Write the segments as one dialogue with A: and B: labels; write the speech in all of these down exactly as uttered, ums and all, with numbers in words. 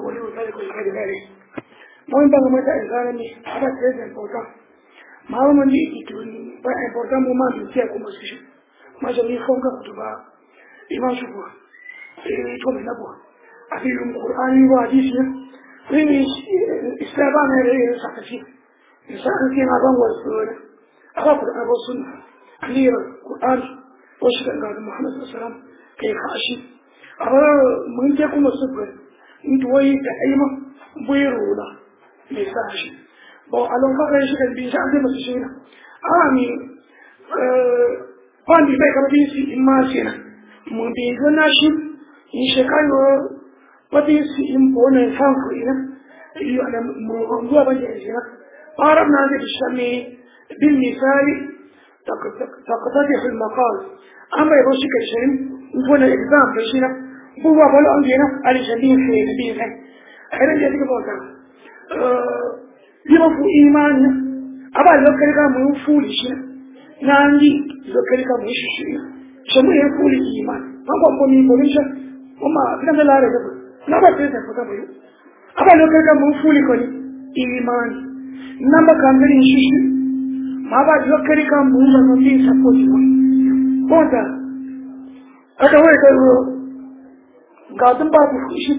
A: ولي وذلك والحاجة ذلك ما ينبغي متى إنسان هذا كذا important ما هو من يكون important moment يصير كمسيش ما جميع فوق كتبا إمام شوفه يتوم نبوه أفيلم القرآن وحديثه وين استلبان هذه سقفين إنسان كنا بام وسوله أخبر أبو سنة كلير القرآن وشكل قال محمد صلى الله عليه وسلم كيف عاش أبا من تكون الصبر ندوي تعيمه بيرولا ميساج بو ألون كذا يشكل بيجان ده مسجينا آمي قاندي بيك ربيسي إماسينا من بيجونا شيء يشكايو بديسي إمبونا فانكوينا يعلم موضوع بجيزنا عرفنا هذا الشامي بالمثال تقتضي المقال أما يروشك الشيء نقول الإكزام بشينا هو ولا عندنا على جميع في نبيه أنا جالس بقول يوم في إيمان أبا ذكرك من فولشنا نعندي ذكرك من شيء شو يفول الإيمان ما بقول من فولشة وما كنا لا رجع لا بتريد فتابعه أبا ذكرك من فولكني إيمان نما كامل شيء ما بعد ذكرك من من سبوتنا بودا هذا هو كله قادم بابو فيش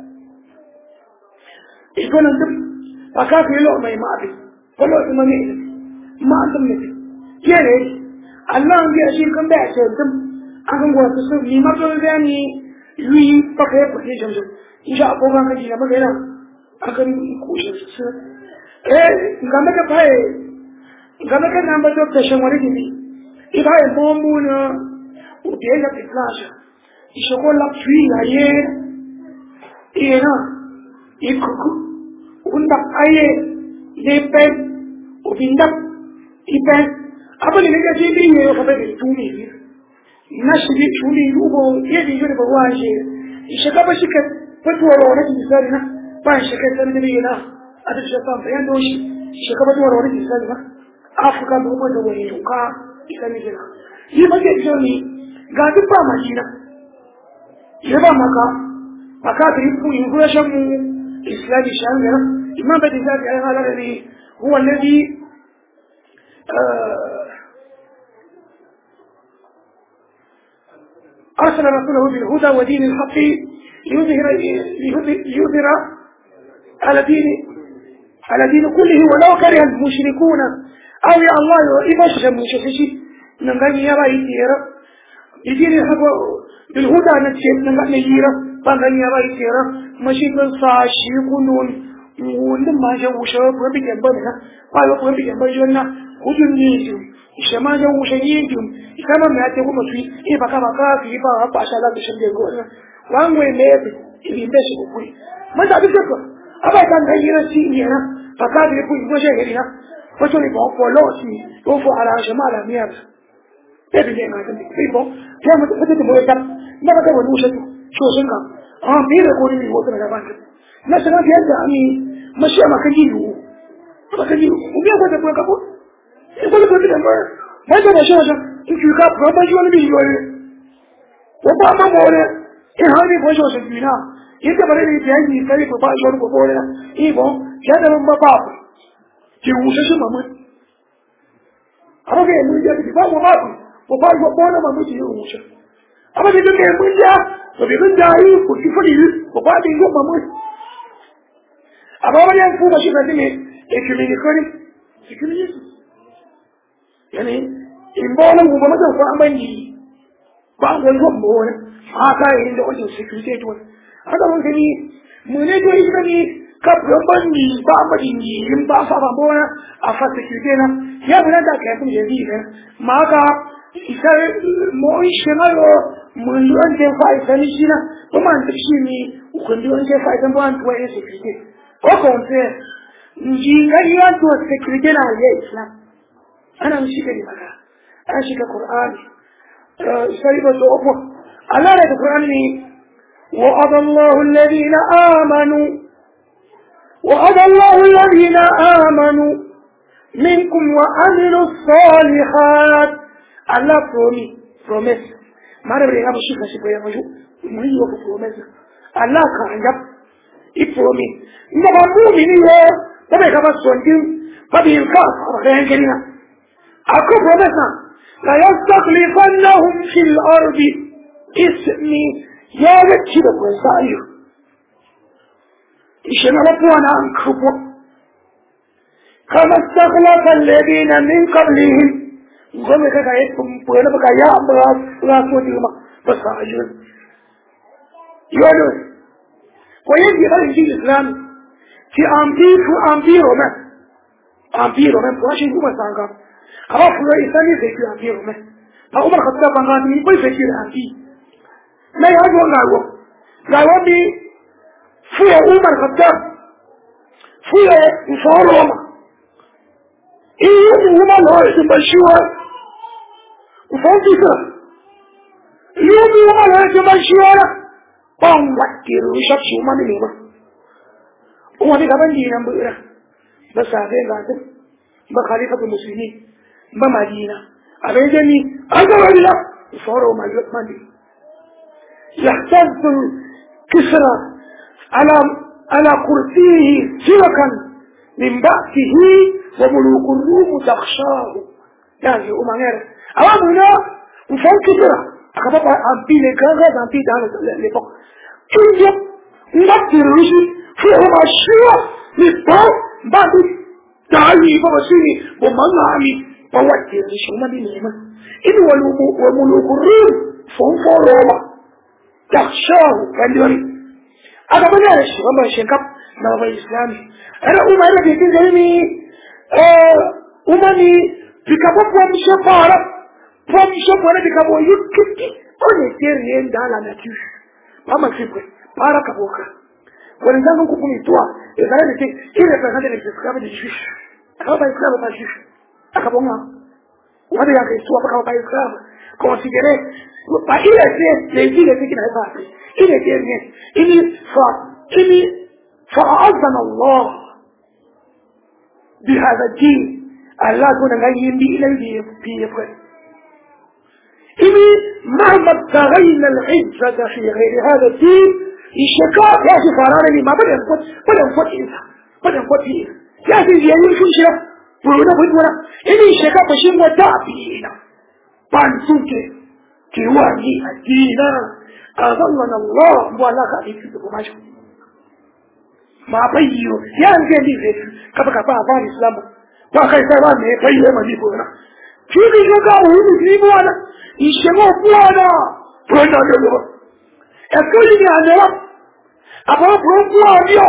A: يكون عندهم أكاد يلو ما يمابي ولو تمني ما عندهم نبي كيري الله عندي أشيء كم بعشر عندهم أكون قاعد تسوي لما تقول يعني يوي بقى بقى جمجم إن شاء الله بقى كذي لما كذا أكون كويس سر إيه كم كباي كم كنا نبغى تشمل كذي إذا يبغون وبيجا بفلاش يشوفوا لك فيه هاي إينا يكوكو وندك أيه لبن وبندك يبن أبغى نيجي جيبي يخبر تومي نشري تومي يوبو يدي يجري بواجه يشكا بشكل فتوى لورا جزارنا باش شكل سندرينا هذا الشيطان بيندوش يشكا فتوى لورا جزارنا أفريقيا بوما دوي يوكا يسمينا يبغى يجوني قاعد بامجينا يبغى مكا مكا تريبو يقولشم إسلامي شامل إمام بدي ذلك هذا الذي هو الذي أرسل رسوله بالهدى ودين الحق ليظهر ليظهر على دين على دين كله ولو كره المشركون أو يا الله يبشر المشركين نغني يا راي تيرا بدين الحق بالهدى نتشيل نغني يرا بغني يا راي تيرا ماشي بالصاشي يكونون ولما جاءوا شباب ربي جنبنا قالوا ربي جنبنا وجن نيجوا إشما جاءوا شيئين كما ما تقول مسوي إيه بكا بكا في بكا باشا لا تشبه يقولنا وان وين ليه اللي بيش بقول ما تعرف كيف أبا كان غير شيء هنا بكا بيقول وجه هنا وتقولي بقى فلوسي وفو على جمال مياه تبي ليه ما تبي بيبو كم تبغى تبغى تب ما بتبغى نوشة شو سنكا آه بيرة كوري هو ترى كمان مثلا في هذا أني ماشي ما كنيلو ما كنيلو وبيا بده بقى كابو يقول لك كده ما ما ده ماشي ماشي إنك كاب ربع جوال بيجوا وبا ما مولا إيه هذي فوجو سبينا إنت بريء بيجي يكلي ربع جوال بقوله إيه بو كذا لما باب تيوشة شو مامون أما كده من جد باب باب وباب بقوله ما مجي يوشة أما كده من من جد وبيكون جاي وكيفني وباب يجوا مامون أما ما ينفع ماشي كذي إكملي كوري إكملي يعني إن بالهم هو ما جوا فأمني بعض الجمهور هنا هذا اللي هو السكرتير تون هذا هو كني من يجوا يجني كبرمني بعمرني يم بعفا بونا أفات سكرتيرنا يا بنا ده كيف يجينا ما كا إذا موي شمالو من يوم تفاي سنيشنا وما نتشيني وكل يوم تفاي تنبان توي سكرتير وكونسه نجينا يوم تو سكرتير على الإسلام أنا مش كذي بقى أنا شيء القرآن سيد الأخوة الله لا القرآن وعد الله الذين آمنوا وعد الله الذين آمنوا منكم وعملوا الصالحات الله promise promise ما نبغى نعمل شيء كذي بيا مجو مريء وفي promise الله كان جاب ifomi ndaba mu'mini yo tabe kama sondin fabi ilkas abayan kelina ako promesa la yastakhlifannahum fil ardi ismi ya gaci da kun sa'iyo ishe na lafuwa na an kubo kama stakhlafa alladhina min qablihim ngome kaka yetu mpwena baka ya ambra la sodima basa ajun yono kwa hiyo hali nchini Islam ki ambifu ambiro me ambiro me kwa shi kuma sanga alafu ya isani zetu ambiro me na Umar Khattab angani kwa zetu ambi na yajo ngawo ngawo bi fuya Umar Khattab fuya mfoloma iyo uma loja mbashiwa ufundisa iyo uma loja mbashiwa pangwatirisha chuma milima umani kabandi nambira basabe ngate ba khalifa muslimin ba madina abejeni azawila foro mandi yahtaz kisra ala ala kursihi siwakan min ba'tihi wa muluku rum takhshahu yani umangera awamuna mfokira akababa ambile gaga zambi dalo lepo kinje ngatirushi fuwa mashua nipo badu dali baba sini bomangami bawatirisha umabinema ini walubu wa muluku rum fonforoma takhshahu kandiwani akabana shi baba shenkap na baba islami ana umara bikin zalimi eh umani bikapopo mshapara kwa mshapara bikapo yukiki one terien dala na kish mama sikwe para kaboka wenzangu kukunitoa ezale te ile presente ni kisikaba de shish akaba iskaba na shish akabonga wale yake sio paka kwa iskaba considérer pa ile c'est les villes qui n'a pas ile terien ili fa ili fa azana Allah بهذا الدين الله كنا غيين بي إلى البيئة إني مهما ابتغينا العزة في غير هذا الدين الشكاء يا سفاراني ما بدأ نفوت بدأ نفوت إنسا بدأ نفوت إنسا يا سيديين فنشرة برونا برونا إني الشكاء بشين ودابينا بانسوك كيواني الدين أظلنا الله ولا خالي في دقماشه ma bayyo ya nge ni ve kaba kaba ba Islam ba kai sai ba ne bayyo ma ni bona kidi ga ga hu ni bona ishemo bona bona lo e ko ni ana aba pro ko avio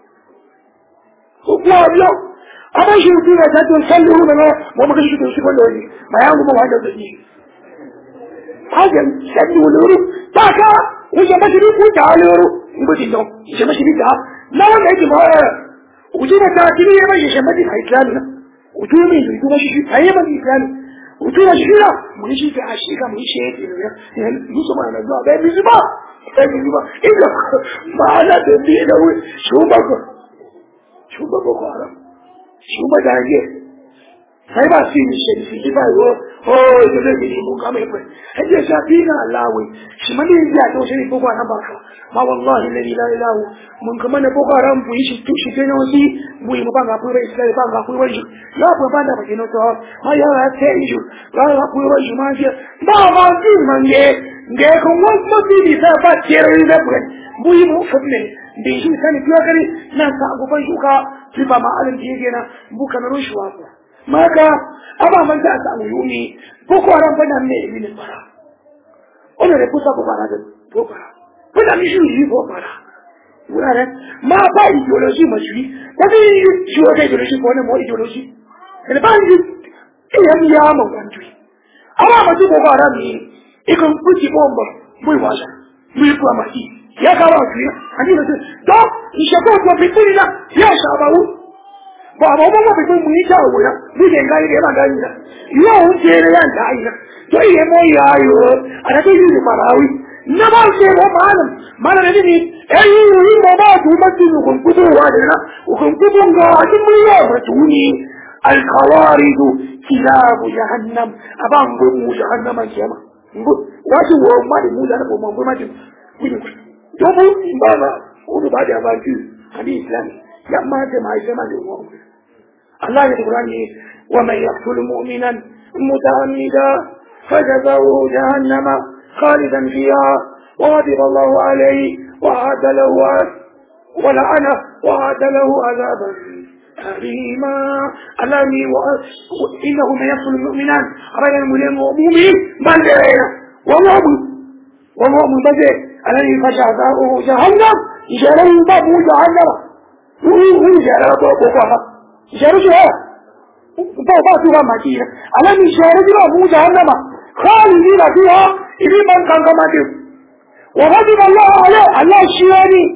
A: ko avio aba shi ku na ta to sallu na mo ma shi to shi ko lo ni ma yangu mo wanda da ni hajan sallu lo ta ka u je ma shi ku ta lo ngodi no je ma shi ta na wanda yake ba ujuma ta kini ya mai shi madi islami na ujuma ne ujuma shi ayi madi islami ujuma shi na mun shi ta ashika mun shi yake ne musu ma na zuwa bai bizu ba bai bizu ba ina ba ala da bi da wai shuba ko shuba ko haram shuba da ne sai ba shi shi shi ba yo oh da da ni mun ga mai fa haje shafina lawi shi mani ya to shi ko ba na ba ma wallahi la ilaha illa hu mun kuma na boko haram bu shi tu shi ne wasi bu yi ba ga pura islam ba ga pura shi ya ba ba da ba kino to ma ya ra te ju la ga pura shi ma je ba ma ji man ge ge ko wa mo ti di sa ba tere ni da bu yi mu fadne bi shi sani biya kare na sa go ba shuka ti ba ma alin ji ge na bu kana ro shi wa maka aba man ta sa yumi boko haram ba na ne ni bara ona re pusa ko bara da boko haram bana mi shi ko bara wurare ma ba ideology ma shi da bi shi wata ideology ko ne mo ideology ne ba ni iya mi ya ma wanju ama ma ji ko bara mi ikon kuci bomba muy wasa muy ko ma shi ya ka ba shi ani ne to shi ko ko bi kulina ya shabawu ba ba ba ba bi mu yi ta wuya ni ne ga ile ba ga ni yo un jere ya ga ina to ye mo ya yo ana to yi marawi na ba shi ba malam malam ne ni eh yi mo ba tu ma ti ko kudu wa de na ko kudu ga ti mu ya ba tu ni al khawarij kilab jahannam aban go mu jahannam kiyama ngo wa shi wo ma de mu da ko mo ma ti ku ni to bu ba ba ko ba da ba ki hadith islami ya ma ta mai sai ma da mu Allah ya Qur'ani wa man yaqtul mu'minan muta'ammida fajazahu jahannama khalidan fiha wa ghadiba Allah alayhi wa a'ada lahu wa la'ana wa a'ada lahu 'adaban أليما ألامي وإنه من يقتل المؤمنان رجل المؤمن ومؤمن من لعينه ومؤمن ومؤمن بدأ الذي فجعته جهنم جرى باب جهنم وهو جرى بابها جرى جهنم بابا سوى مكينة الذي جرى باب جهنم خالدين فيها إذا من كان كما دير وغضب الله عليه الله الشياني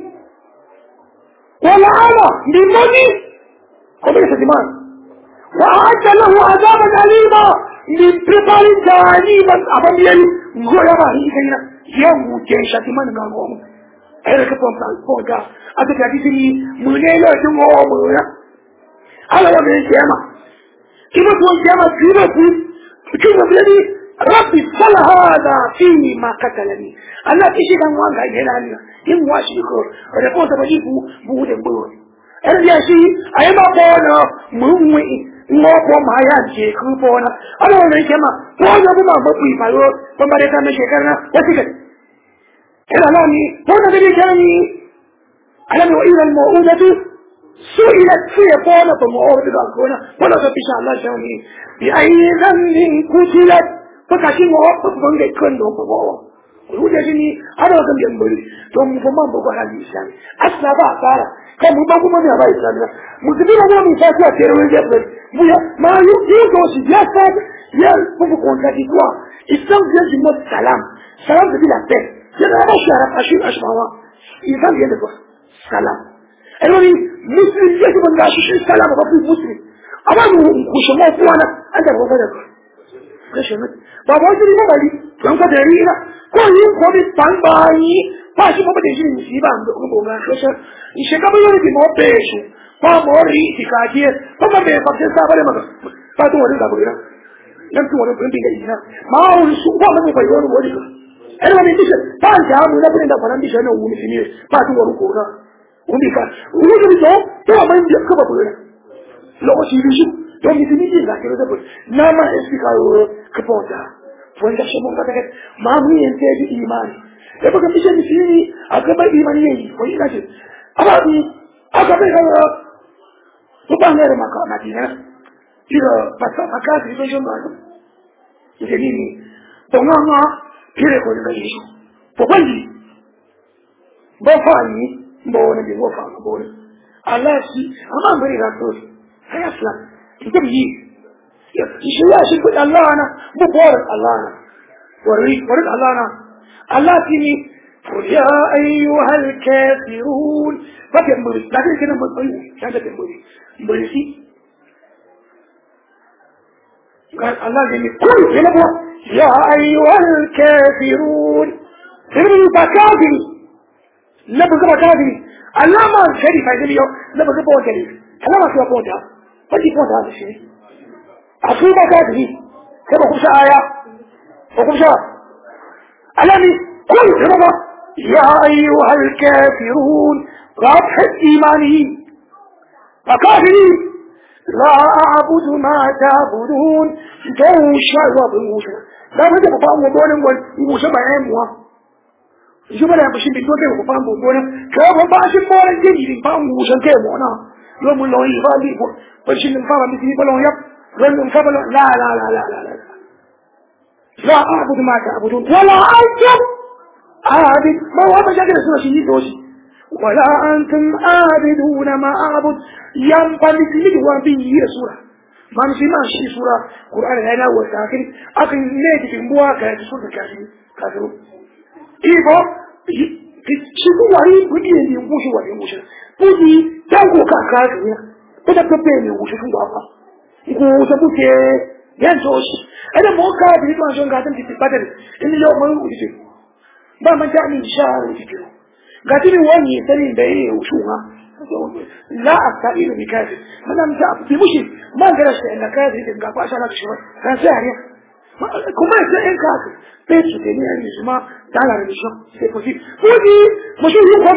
A: ولعنه للمؤمن قبل ستمان وأعد له عذابا أليما من قبل جانبا أبدا غير هيكنا يوم جيش ستمان غامون أيرك بومبال بوجا أتى تجدني منيلا جموعنا على يوم القيامة كما تقول القيامة كما تقول كما تقول ربي صل هذا فيما قتلني الله تشهد أن وانك ينالنا يوم واشيكور ورقوة بجيبه بودن بودن ẹni yẹ sí ayé máa bọ́ ọ̀nà mọ̀ọ́mù ìmọ̀ọ́pọ̀ máa yá jẹ kú bọ́ ọ̀nà ọlọ́run lè jẹ́ máa wọ́n yọ bí máa gbọ́pù ìpàrọ̀ bọ́mọdé ká mẹ́ṣẹ̀ kẹrin wọ́n ti gẹ̀ẹ́ ẹ̀rọ náà ni wọ́n náà dédé kẹrin ni alẹ́mọ̀ ìrìn mọ̀ oúnjẹ tó sú ilẹ̀ tí ẹ bọ́ ọ̀nà pẹ̀lú ọ̀rọ̀ dídọ̀ àgbọ̀nà wọ́n lọ́sọ̀ fi ṣàlá ṣe ni bí ayé lẹ́ni kú sílẹ̀ tó kà sí wọn ọ̀pọ̀ ń lè kọ́ ní ọ̀pọ̀ wọ́wọ́ olùdíje sí ni adọ́ kan bẹ̀ ń bọ̀lì tó mú fún máa ń bọ̀kọ̀ hàn ní ìsàmì àtìlábà àtàrà kan mú gbogbo mọ́ ní àbá ìsàmì náà mùsùlùmí náà wọ́n mú ìfẹ́ sí àti ẹ̀rọ ẹ̀jẹ̀ pẹ̀lú bóyá máa yóò tó sì yẹ fẹ́ yẹ fún kọ̀ǹtà ti wà ìsàm yẹn ti mọ́ sàlám sàlám ti bí la tẹ̀ yẹn náà wọ́n ṣe ara aṣọ àṣùmáwá ìsàm yẹn ti sàlám ẹ̀rọ ni mùsùlùmí yẹn ti mọ̀ ní aṣọ sàlám ọ̀pọ̀ fún mùsùlùmí àwọn kùsùmọ̀ fún wa náà ẹ̀jẹ̀ bọ̀ fẹ́ bàbá ọjọ́ ní bàbá yìí tó ń kọ́ tẹ̀rí iná kó yìí ń kọ́ bí pàǹpà yìí bá a ṣe mọ́ bẹ́ẹ̀ yìí sí bá ń bọ̀ ń bọ̀ ń ṣọ́ṣẹ́ ìṣẹ́kábí yóò ti mọ́ bẹ́ẹ̀ ṣù fún àmọ́ rí ìkà díẹ̀ tó bá bẹ̀rẹ̀ pàṣẹ sábà lè mọ̀gà bá tó wọlé ìgbàgbọ́ yìí náà tó wọlé ìgbàgbọ́ yìí náà máa ń sùn wọ́n mọ̀ nípa ìwọ́n wọlé kan ẹni wọn ni tíṣẹ́ bá ń jà á mú lẹ́bùrẹ́ ìdàgbà náà tíṣẹ́ náà wù ní sinmi bá tó wọlé kò náà wọ́n bí ká wọ́n ní sọ tó wà máa ń jẹ kọ́bà kúrẹ́ lọ́wọ́ sí ibi ṣù tó mi ti ní jìnnà kí ló dé bọ̀ náà máa ń sìkà kọ́pọ̀ọ̀dà wanda shi mun kaga ma mu yanzu da imani da baka fice ni fili a gaba imani yayi ko ina ce aba bi aka bai ga to ba ne ma ka madina tira passa aka ji ko joma ide ni ni to no no kire ko ni yi to bandi bo fa ni bo ne bi bo fa bo ne Allah shi amma bari ga to sai asla kike bi يشيا شكل الله أنا مبارك الله أنا وريك وريك الله أنا الله تيني قل يا أيها الكافرون فكر مريد لكن كنا مريد كان كنا مريد مريد قال الله تيني قل يا أيها الكافرون ترمي بكافر نبغى بكافر الله ما شريف هذا اليوم نبغى بوجه الله ما شو بوجه فدي بوجه هذا الشيء أصيبا كافي كما خمسة آية وخمسة ألمي قل ربا يا أيها الكافرون ربح إيمانه فكافرين لا أعبد ما تعبدون توشا وبموشا لا بد بفهم وبونا وموشا بعيموا يجب أن يبشر بالدوله وبفهم وبونا كيف باشر بونا جديد بفهم وموشا كيمونا يوم الله يغالي بشر نفهم مثلي بلون يب لأنهم قبلوا لا لا لا لا لا لا لا أعبد ما تعبدون ولا أنتم عابد ما هو أبا جاكرا سورة شيء دوشي ولا أنتم عابدون ما أعبد ينبغي مثلي وانبيه سورة ما نسي ما شيء سورة قرآن هنا وساكن أقل نيجي في مواقع سورة الكافرين كافرون إيبا شكو وعي بدي ينبوشوا وينبوشوا بدي تنقو كافرين بدأ تبين ينبوشوا وعفا ko buke yan soshi ada mo ka bi to an ga tan ti padare in yo mo wuce ba man ta ni sharu ti ko ga ti ni wani tani da yi ushuha la astairu bi kafi madam ta bi mushi man gara shi inda kafi din ga kwasha na shi kan sai ne kuma sai in ka pe su ke ni an shi ma ta la ni shi sai ko shi ko ni mo shi ko mi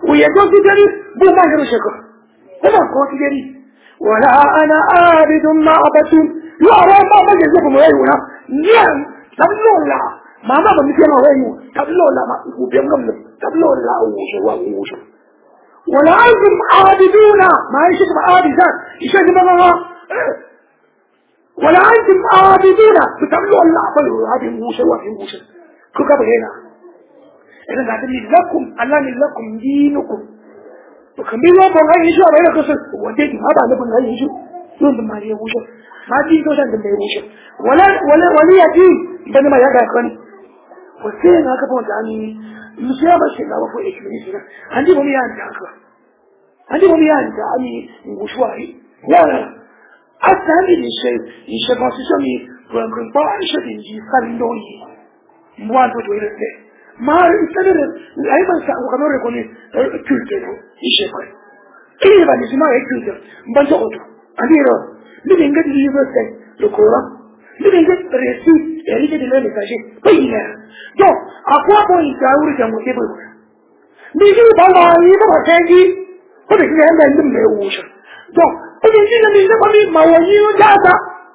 A: ويجوز جري بو ما يروح شكر هذا قوة جري ولا أنا عابد ما عبدتم لا لا ما ما جزكم ويونا نعم تبلو لا ما ما بمثل ويو تبلو لا ما وبيمنم تبلو لا ووش ووش ولا أنتم عابدون ما يشوف عابدان يشوف ما ولا أنتم عابدون تبلو لا بلو هذه ووش ووش كوكب هنا إذا قاعدين لكم الله لكم دينكم وكمل الله بقى يشوف على كسر وديك هذا نبغى نهاي يشوف يوم ما يوش ما دين كذا نبغى يوش ولا ولا ولا دين بينما يقع كان وسين هذا بقول يعني مش يا بس لا وفوق إيش من يصير عندي هم يعني كذا عندي هم يعني يعني وشواري لا لا حتى عندي الشيء الشيء ما تسمي وكن بعض الشيء يجي خلوني موان بتويل ده ما يستمر أيضا وكمان يكون كولتر يشكل كيف بني سما كولتر بنتوقف عندي رو لين قد يبص لكورا لين قد رئيسي يعني كده لا نتاجي بينا جو أقوى بوي جاوري جمو تبغى بيجي بالله يبغى تاني هذا كده هم عندهم ميوش جو بيجي لما يجي بني ما هو يجي جاتا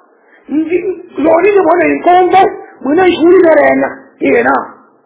A: لوري ده بنا يكون ده بنا يشوي ده رأينا هنا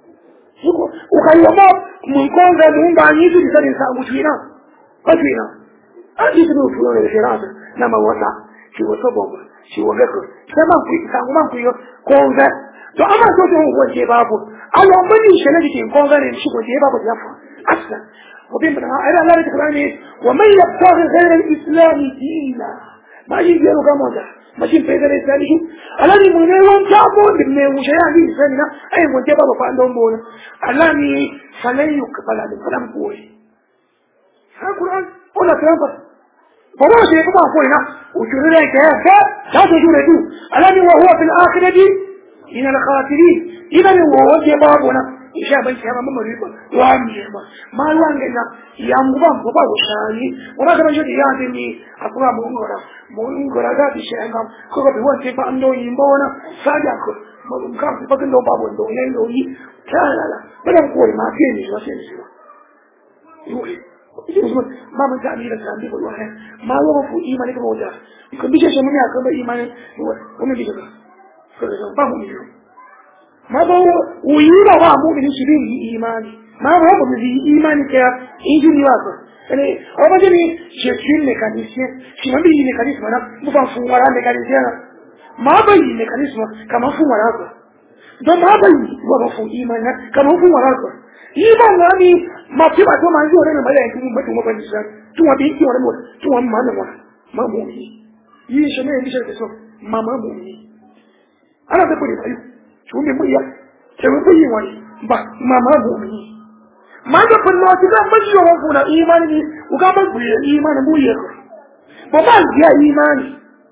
A: وكيما من كون ذا من بعدين يجي الإنسان مجينا مجينا أجي تبغى فلان الشراطة نما وضع شو صبوا شو وقفوا سما في سما في كون ذا تو أما تو تو هو جبابه أو من يشيل جين كون ذا نشوف جبابه يفهم أصلا وبين بدنا أنا لا تقولني ومن يبتغي غير الإسلام دينا ما يجي له كمان ماشي في هذا الإنسان شو الذي من يوم جابون من وشيء هذه الإنسان أي من جابه فعندهم بونا الذي فلن يقبل هذا الكلام بوي هذا القرآن ولا كلام بس فما شيء كمان بوينا وجود ذلك لا تجوده الذي وهو في الآخرة من الخاسرين إذا هو جابنا إشابة إشابة ما مريض وعمي ما لانجنا يا مبام بابا وشاني وما كمان جد يادني أقوى مونغرا مونغرا ذات الشيء كم كذا بيوان تبى أنو يمبونا ساجاك ما كم تبى كنو بابو أنو ينو ي لا لا لا بدنا نقول ما فيني ما فيني شو يقول يقول ما من تعمل الكلام يقول واحد ما هو في إيمانك موجود يمكن بيجي شو مني أكمل إيمانك هو ومن بيجي ما هو ميرو ما هو ويلا هو مؤمن شبيه إيماني ما هو مؤمن إيماني كيا إنجيل يوافق يعني أما جميع شيء ميكانيزم شيء ما بيجي ميكانيزم أنا مفهوم فورا ميكانيزم ما بيجي ميكانيزم كما فورا ده ما بيجي هو مفهوم إيمان كما فورا إيمان يعني ما تبغى توما يجوا هنا ما يجوا ما توما بنجي توما بيجي ولا مو توما ما نمو ما مؤمن يشمع يشمع كسر ما ما مؤمن أنا بقول لك شو من بيا شو من بيا وين با ما ما مؤمن ما تقول الله كذا ما شو هو فونا إيماني وكمان بيا إيمان بيا بابا يا إيماني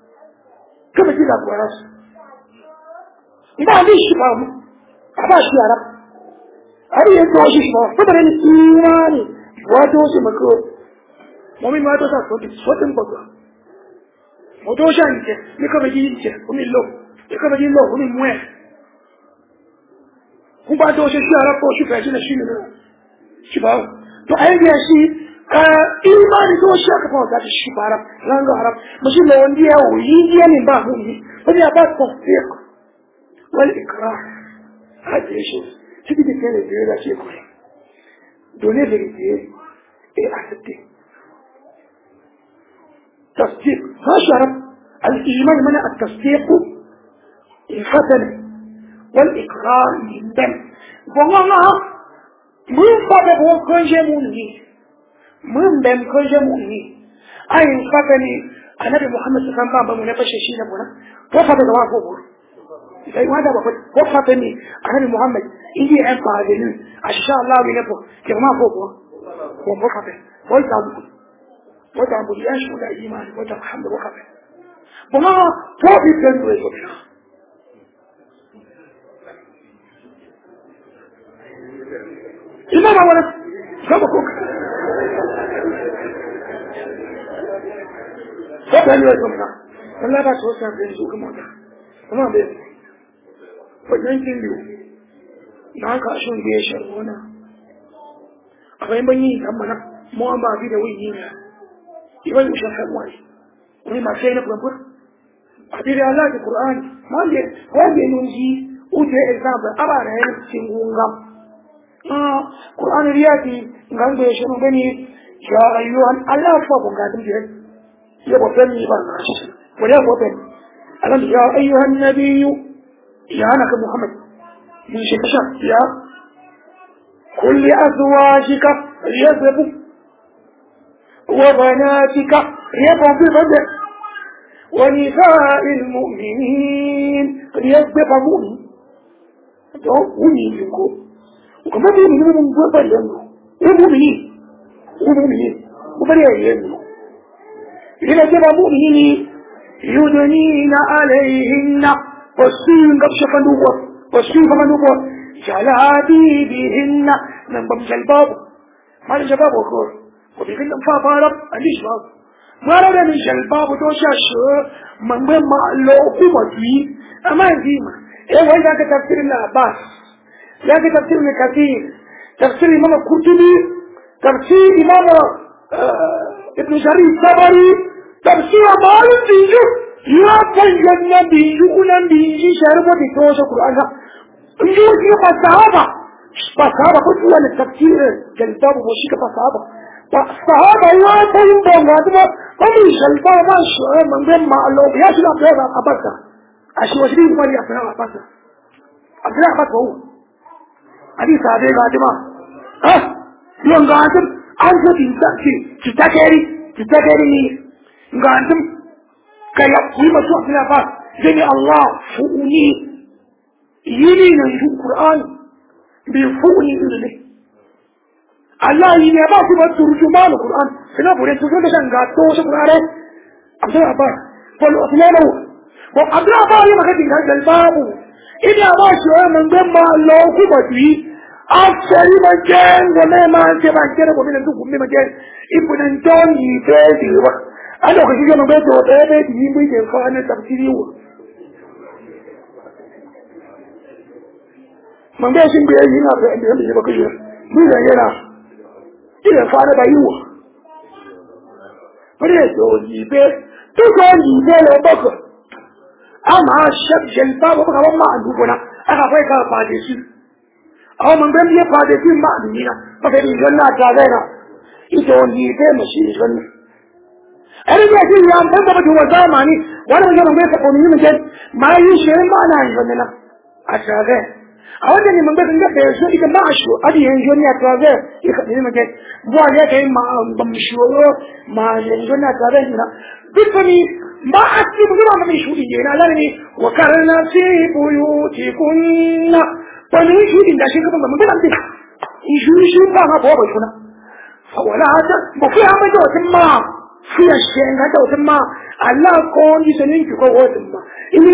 A: كم كذا كويس إذا ليش بام أباش يا رب أري يدوش شو فبرن إيماني وادوش مكو مؤمن ما دوش أصوت صوت مبغى مدوش أنت يكمل يجي ومن لو يكمل يلو ومن مويه هم بعد دوش شو يا رب وشوف عجينا شو منه شباب تو أيدي أشي إيماني دوش يا كفاو ذات الشباب لان له عرب مش لو عندي أو يجي من بعضهم هذي أبغى تصديق والإكراه هذا الشيء تبي تكلم في هذا الشيء كله دوني فريدي إيه أحسنتي تصديق ما شرط الإيمان من التصديق الفتن والإقرار من دم والله من فضل هو كنجموني من دم كنجموني أي فتن النبي محمد صلى الله عليه وسلم بمنافسة شيء نبونا وفضل الله فوق إذا هذا بقول وفاتني أنا محمد إني أنت هذين أشاء الله بنفسه كما فوق وفاتني ويتعبون ويتعبون إيش ولا إيمان ويتعب الحمد وفاتني بما فوق الجنة ويسوع إمام أولا سبقك فاتني ويسوع الله بس هو سامع يسوع كمان كمان بيه wajen kindiyo na haka ashin da ya sharwana akwai banyi kan mana mo ma bi da wani ne iban mu shafa wani wani ma sai na kuma abiri Allah da Qur'an ma ne wanda nun ji uje example abara ne cikin gungam ah Qur'an riyati ngan da shi gani ya ayyuhan Allah fa kun ga din dire ya ba ni ba wala ko ben Allah ya ayyuhan nabiyyu ya anaka Muhammad min shi kasha ya kulli azwajika yadbu wa banatika yadbu bada ونساء المؤمنين يسبق مؤمن تو وني يكو وكما بيقولوا من جبل ينو المؤمنين المؤمنين وبريء ينو إذا جبل مؤمنين يدنين عليهن والسين قد شفنوه والسين فمنوه جلابيبهن من بمج الباب ما الجباب وكور وبيقول فاطارب الإشباب mara da mishal babu to shashu mambe ma lo kuma tuyi amma zima eh wai da ka tafsir na Abbas ya ka tafsir ne kathir tafsir imam Qurtubi tafsir imam ibn Jarir Tabari tafsir Malik biju ya bayyana nabi yunan biji sharbo bi to shi Qur'an injo ji ba sahaba ba sahaba ko tuwa ne tafsir kan babu ko shi ka sahaba ba sahaba ya tayin bonga da wani shalba ba shi man ben ma Allah ya shi da ba abaka ashi wajiri kuma ya fara abaka abla ba ko ali sabe ga dima ah yon ga an an so din ta ci ci ta keri ci ta keri ni ga an kai ku ma so abla ba dai Allah fuuni yini nan Qur'an bi fuuni ne Allah yi ne ba su ba turjuma al-Qur'an ina bure su ga dan ga to su Qur'an Abdul Abbar wal Uthmanu ko Abdul Abbar ya maka dinga dal babu ida ba shi wannan dan ma Allah ku ba ti afsari ma jen ga me ma je ba kere ko bin duk me ma je ibn Anton yi be di ba ana ko shi ga be to be be di mu je fa na tafsiri wa man ga shin be yi na be da ba ko shi ni da yana ila fara da yiwa bare to yibe to ko yibe lo bako ama shab jel babu ka ma dubona aka kai ka fade shi aw man ban ya fade shi ma dina ba kai janna ta gaira ito yibe mashi janna ai ga shi ya ban da ba zamani wannan ga mai ta ko ni mun ma yi shi ma na yi janna a tsaga a wanda ne mangar da ya so ita ma asho adi yanzu ne a tsaga ika ne mun buwa ne kai ma bam shoro ma yanzu na tsaga ina dukani ma asti mun ma mai shudi ne na lani wa karna fi buyutikunna to ne shudi da shi kuma mun da in shudi shi ba ma ba shuna wala hada ba fi amma da wata ma fi shi ga da wata ma Allah ko ni sanin ki ko wata ma ini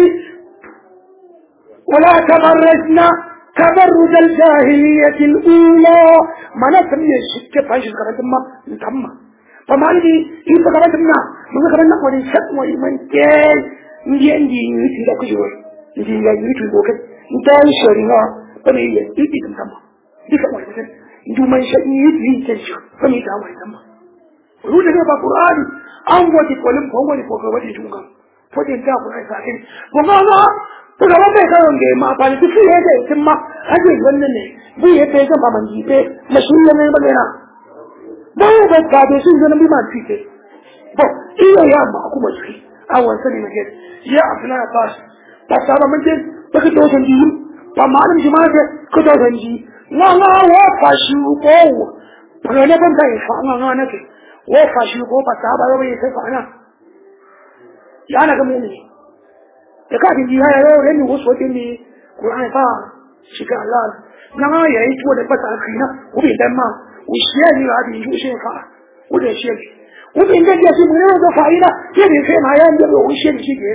A: ولا تبرجنا تبرج الجاهلية الأولى ما نسمي الشك فايش كرتما نتما فما عندي إذا كرتما من كرتنا ولي شك وإيمان كل نجي عندي نيجي لا كجور نجي لا نيجي بوكت نتاعي شرينا فمي يجي نتما دي كمان مثلا ندو من شك نيجي نتشك فمي تعمل نتما ويقول لك بالقرآن أول تقولم هو اللي فوق وجه جونغ فوق إنتاج القرآن ساكن وما to da wanda ka wange ma ba ni duk yake kin ma haje wannan ne bu yake ga ba man jibe mashin ne ba gena ba ba ka da shi zan bi ma tike ba iyo ya ba kuma shi a wannan ne ne ya afna ba ba ta ba mun je ba ka to san ji ba malam ji ma ke ko to san ji na na wa fa shi ko ba ne ban kai fa na na ne wa fa shi ko ba ta ba ba yake fa na ya na ga mu ne da ka ji ya yaro ne wasu wake ne Qur'ani fa shiga Allah na ma yayi to da fata akina ko bai dan ma ushiya ni ba bi ushe fa ko da shi ko bin da ya shi mun da fa'ila sai da sai ma ya da ushe shi ke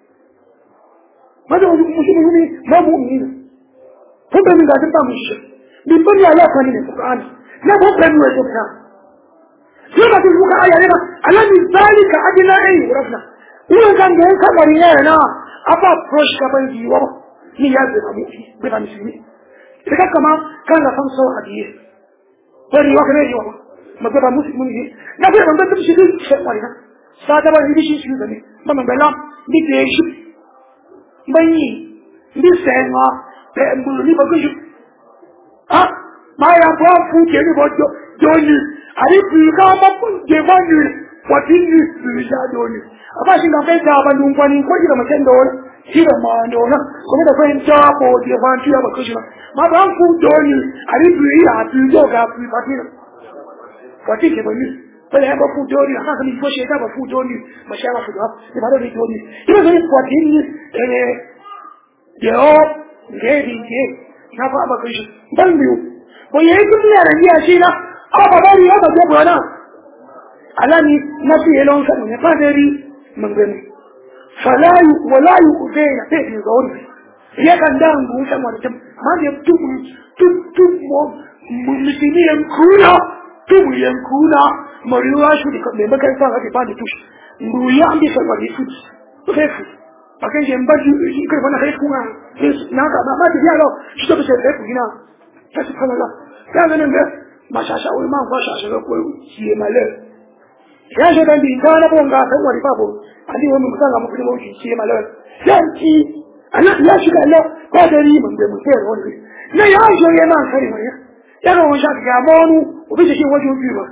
A: ma da wani mushi ne ma mu'min ko da min da ta mushi bin ban ya la kwani ne Qur'ani na ko ban wa ta sai ba ku ka aya ne ba alani zalika adina ai rafna ko kan da kabari ne na apa approach kaban jiwa ni ya zai abu bai ba musulmi daga kama kan la san sau hadiye wani wa kana jiwa magana muslimun ne na ga ban da shi shi wani na sa da ba ni shi shi da ne ba man bala ni de shi bani ni sai ma pe mu ni ba ku ah ma ya ba fu ke ni ba jo jo ni ari pi ka ma pu je ba ni wa tin ni su ja do ni aba shi na kai ta ba nun kwani ko ji da mutan da wani shi da ma do na kuma da kai ta ko je ba ti ba ku shi ma ba fu do ni ari pi ya pi jo ga pi ba ti wa ti ke ba ni ba ya ba fu do ni ha ka ni ko shi ta ba fu do ni ma sha ba fu do ni ba do ni do ni ina zai ko ti ni eh yo ge di ke na ba ba ku shi ban biyu ko yayi kuma yaran ya shi na aba bari aba je bana alani nafi elon kan ne fadari mangani fala wala yu'dina fi zawri ya kan dan gu san wata ma ne tu tu tu mo muslimin kula tu yan kula mariwa shi da me bakan sa ake fadi tush ndu ya ambi sa wadi fu refu bakan je mbaji kai bana kai kuma na ga ma da yalo shi to sai refu gina ta subhanallah ya ganin da mashasha wai ma kwa shasha ga ko shi male ya je dan din kana bon ga san wari babu ali wani musanga mu kudi mawuci shi male yanki ana ya shiga Allah ko da ri mun da mu sai wani ne ya jo ya man kare mai ya ga wani shaka ga monu ubi shi waje ubi ba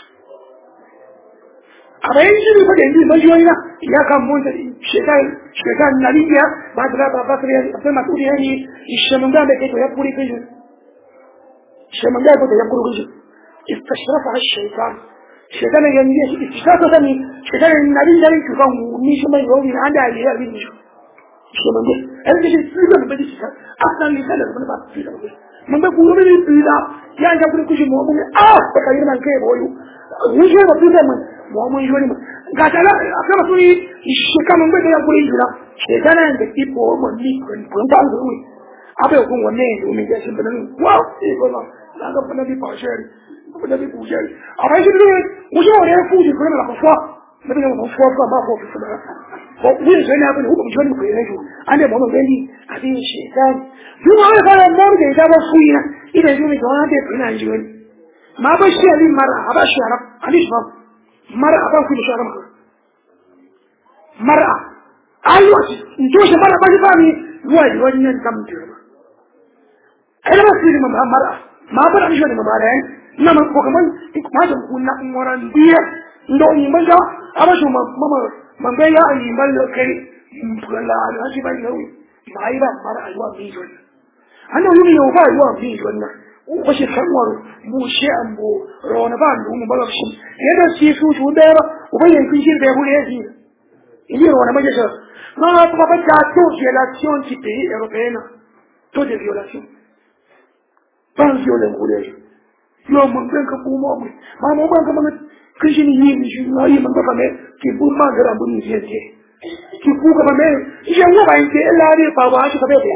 A: abai shi ba da din majiyoyi na ya kan mun da shekan shekan naliya ba da ba ba kare sai ma kudi yani shi mun ga da kai to ya kuri kai shi mun ga ko da ya kuri kai istashrafa ash-shaytan shaytan ya yi shi istishrafa sani shaytan nabi da yake kan ni shi mai rawi an da ya yi shi shi mun ga an ji shi da ba shi asan ni da ba ba shi da mun ba ku ne ni da ya ga ku shi mu mun ah ba kai man kai boyu ni shi ba da mun mu mun yi ne ga ta la aka ba ni shi kan mun ba da ya ku yi da shaytan da tipo mun ni kun kun ba ku abe ku wannan ne mun ga shi ba nan wow sai ko na ga ba na bi ba shi ko da bi ku shi abai shi ne mu shi ne fu shi ko na la ko na bi ko fo ko ba ko fi da ko wi shi ne abin hukum shi ne ko ne shi an da mun gani abin shaytan duk wani fara mun da ya ba fu ina idan shi ne ga wani da ina ji wani ma ba shi ali mara aba shi arab ali shi mara aba ku shi arab mara ayo shi to shi mara ba shi ba ni wai wannan kam dirba ai ba shi ne mara ma ba shi ne mara na man ko kaman ma da kunna ngoran biya ndo ni manja abashu mama manga ya yi mallo kai kula da shi bai nawi mai ba mara aywa bi jon ana yuni yo ba aywa bi jon na ko shi kanwar mu she ambo rona ba ndu mu bala shi yada shi su su da ba ubayin kin shi da hule shi ili rona ma jesha na ba ba ta to violation ci pays européenne to de violation pas violent hule yo mun kan ka kuma mu ma mu ban ka mun kishin yi ni shi na yi mun ka me ki bu ma gara bu ni je je ki bu ka me je wa ba ke la ri ba ba shi ka be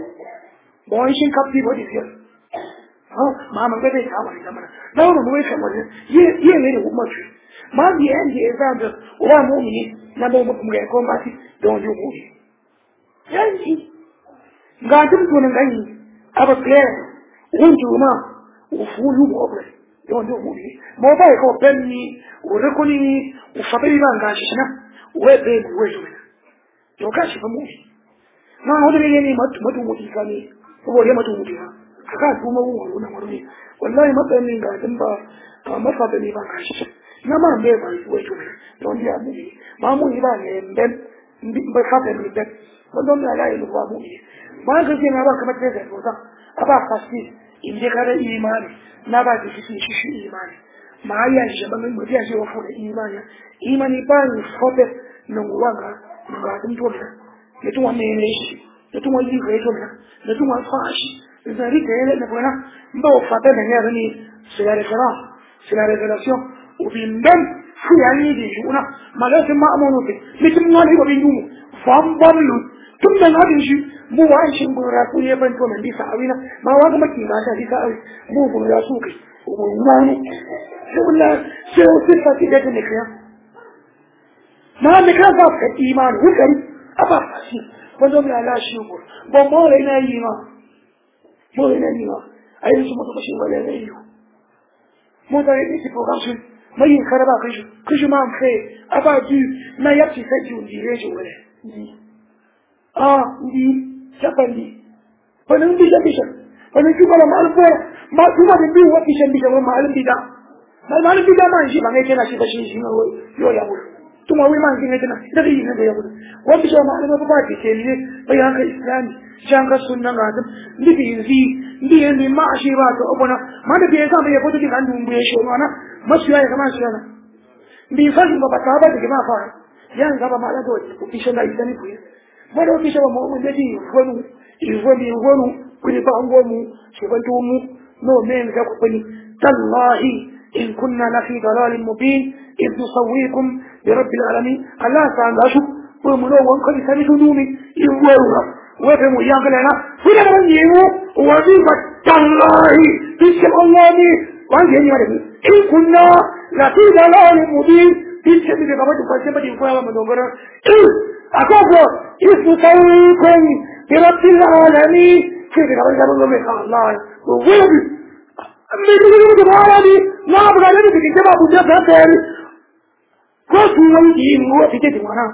A: bo shin ka bi bo di se ha ma mun ga dai ka ba da mana na mu mu ka mu ye ye ne ne kuma shi ma bi en je za da wa mu ni na bo mu ga ko ma ti don ju mu yanki ga dum to nan gani aba clear wunju ma ufulu bobre don do muri mo ba ko penni o rekoni o fabri banga shina we be we jo to ka shi mu na ho de ni matu matu muti kani ko re matu muti ha aka su mu wo na maruni wallahi matsayin ga din ba ma fa da ni banga shi na ma be ba we jo don dia mu ma mu ira ne ben ba fa da ni ben ko don ya lai lu ba mu ma ga ke na ba kamar da ko ta aba fasti inda kada imani na ba da shi shi imani ma ya shi ban mu ya shi wa fu imani imani ba ni fobe nan wanga ga dum to ne to wanne ne shi ne to wani ga to ne to wani fashi da ri ga ne ko na ba wa fata da ne ni sai ya rekara sai ya revelation u bin dan fu ya ni di juna ma la ma amonu te mitum wani ko bin dumu fam balu tun da na din shi mu wa shi mu ra ku ye ban to nan bisa awina ma wa ga maki ba ta bisa awi mu bu ya su kai mu nani sai wallahi sai o sifa ti da ne kiya ma me ka fa ka iman hu kan aba shi wanda mu ala shi ko ba mo le na yi ma mo le na yi ma ai su mu to shi wala ne yi mon dans les petits programmes mais il fallait pas que je que je m'en fais avoir du mais il y a petit fait du dirait je voulais dit ah dit ça pas dit pendant que j'ai dit pendant que voilà mal pour ma tout ma de biwa qui j'ai dit je mal bida mal mal bida man ji bangai kena shi bashi shi yo ya bu tuma wai man ji ne da yi ne ya bu wanda shi ma ne ba ki ke ne bayan ka islami jan ka sunna ga da bibi zi ndi ne ma shi ba to obona ma da bai ka bai fito diga ndun buye shi mana masu ya kama shi na bi fa ba ba ta ba da ma fa yan ga ba ma da to ki shi da islami ku ma da ki shi ba mu da di wonu izwani wonu kuni ba an gomu shi ban to mu no men ga ku bani tallahi in kunna la fi dalalin mubin إذ نصويكم برب العالمين الله تعالى شو ومنو وانكل سنتوني يورا وفهم يانكلنا فلا من يمو وظيفة الله بسم الله وان جاني مالك إن كنا لا في ضلال مبين بسم الله كما تفسر بدي فاهم من دونغرا إذ أكبر إذ نصويكم برب العالمين كيف كما يقول الله الله وفهم أمي تقولي ما أبغى نبي كتاب أبو جابر ko tunan yi ruwa fike da wana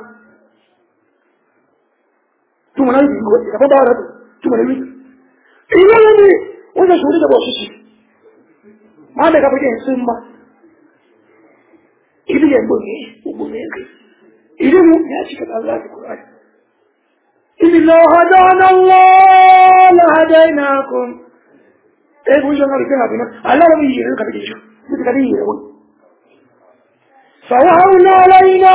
A: tunan yi ruwa da ba da tunan yi idan ne wanda shi da wasu shi ma da kafa yin sun ba idan ya gobe gobe kai idan mu ya cika Allah da Qur'ani inna hadana Allah la hadainakum eh bu jama'a kana bina Allah ne yi ka da shi duka da yi ruwa فوهون علينا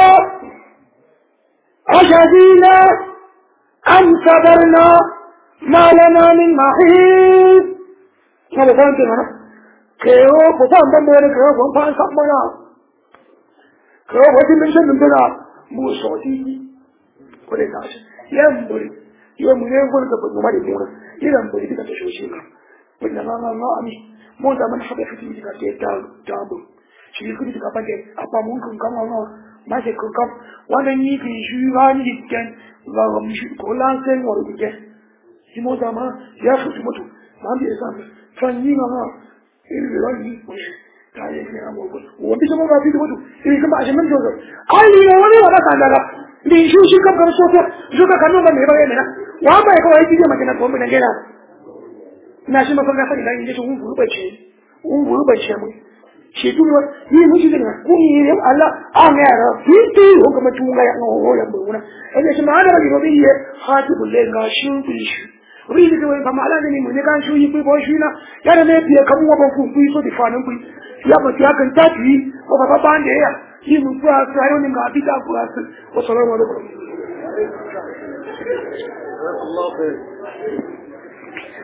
A: أشهدنا أم صبرنا ما لنا من محيط هذا فهمت أنا كيو بطان دمير كيو بطان سبنا كيو بطان من شن بنا موسوتي وليس عشان ينبري يوم ينبري كبير ممالي بيونا ينبري بك تشوشينا وإنما الله الله أمي موتا من حبيث في ذلك تابو shi kudi ka fage apa mun kun kan Allah ma se kun kan wanda ni ki shi ga ni dikken la ga mi shi ko lan sen wa dikken shi mo da ma ya fu shi mutu ma bi sa fan ni ma ma iri da ni ko shi ta yi ne amo ko wanda shi mo ga bi mutu iri kan ba shi mun jogo ai ni wani wala ka daga ni shi shi kan kan so ko jo ka kanu ba me ba ne na wa ba ko ai ji ma kana ko mun ne na na shi ma fa ga fa ina ni shi un buru ba ce un buru ba ce mu shi kuma ni mushi da ku ni Allah an ya ra fiti ko kuma tunga ya no ho ya buna ene shi ma da ri no biye hatibul le ga shi bi shi ri ni ko ba mala ni mu ne kan shi yi ko shi na ya da ne biye kan wa ba ku ku so di fanan ku ya ba ya kan ta ji ko ba ba ban da ya shi mu ku sa yo ni ga bi ta ku asu wa salamu alaikum Allah khair